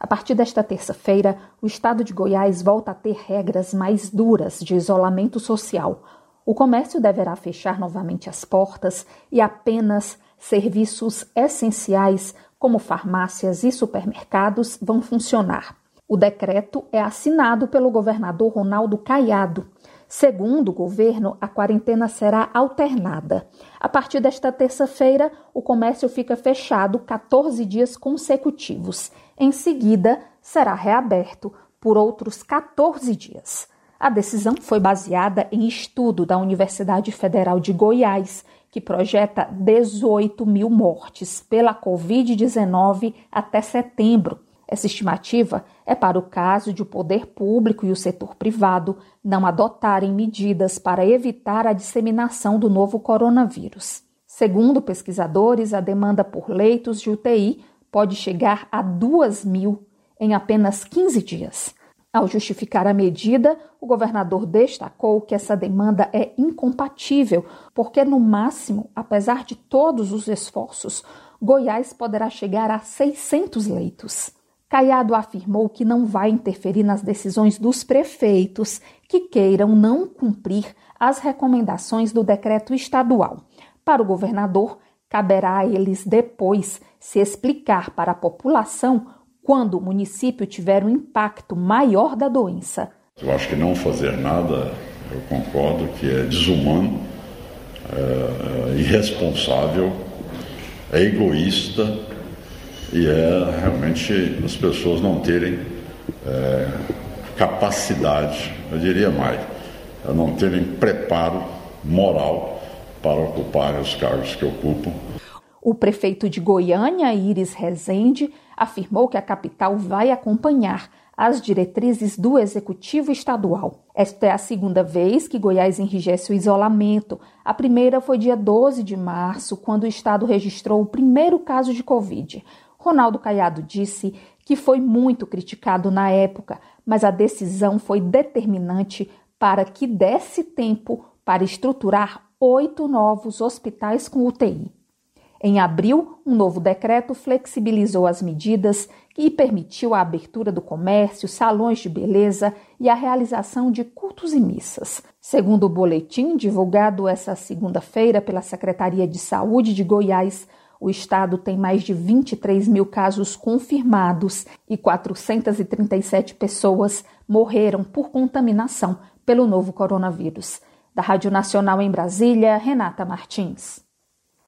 partir desta terça-feira, o estado de Goiás volta a ter regras mais duras de isolamento social. O comércio deverá fechar novamente as portas e apenas serviços essenciais, como farmácias e supermercados, vão funcionar. O decreto é assinado pelo governador Ronaldo Caiado. Segundo o governo, a quarentena será alternada. A partir desta terça-feira, o comércio fica fechado 14 dias consecutivos. Em seguida, será reaberto por outros 14 dias. A decisão foi baseada em estudo da Universidade Federal de Goiás, que projeta 18 mil mortes pela Covid-19 até setembro. Essa estimativa é para o caso de o poder público e o setor privado não adotarem medidas para evitar a disseminação do novo coronavírus. Segundo pesquisadores, a demanda por leitos de UTI pode chegar a 2.000 em apenas 15 dias. Ao justificar a medida, o governador destacou que essa demanda é incompatível, porque, no máximo, apesar de todos os esforços, Goiás poderá chegar a 600 leitos. Caiado afirmou que não vai interferir nas decisões dos prefeitos que queiram não cumprir as recomendações do decreto estadual. Para o governador, caberá a eles depois se explicar para a população quando o município tiver um impacto maior da doença. Eu acho que não fazer nada, eu concordo que é desumano, irresponsável, é egoísta e é realmente as pessoas não terem capacidade, eu diria mais, não terem preparo moral para ocupar os cargos que ocupam. O prefeito de Goiânia, Iris Rezende, afirmou que a capital vai acompanhar as diretrizes do Executivo Estadual. Esta é a segunda vez que Goiás enrijece o isolamento. A primeira foi dia 12 de março, quando o estado registrou o primeiro caso de Covid. Ronaldo Caiado disse que foi muito criticado na época, mas a decisão foi determinante para que desse tempo para estruturar 8 novos hospitais com UTI. Em abril, um novo decreto flexibilizou as medidas e permitiu a abertura do comércio, salões de beleza e a realização de cultos e missas. Segundo o boletim divulgado essa segunda-feira pela Secretaria de Saúde de Goiás, o estado tem mais de 23 mil casos confirmados e 437 pessoas morreram por contaminação pelo novo coronavírus. Da Rádio Nacional em Brasília, Renata Martins.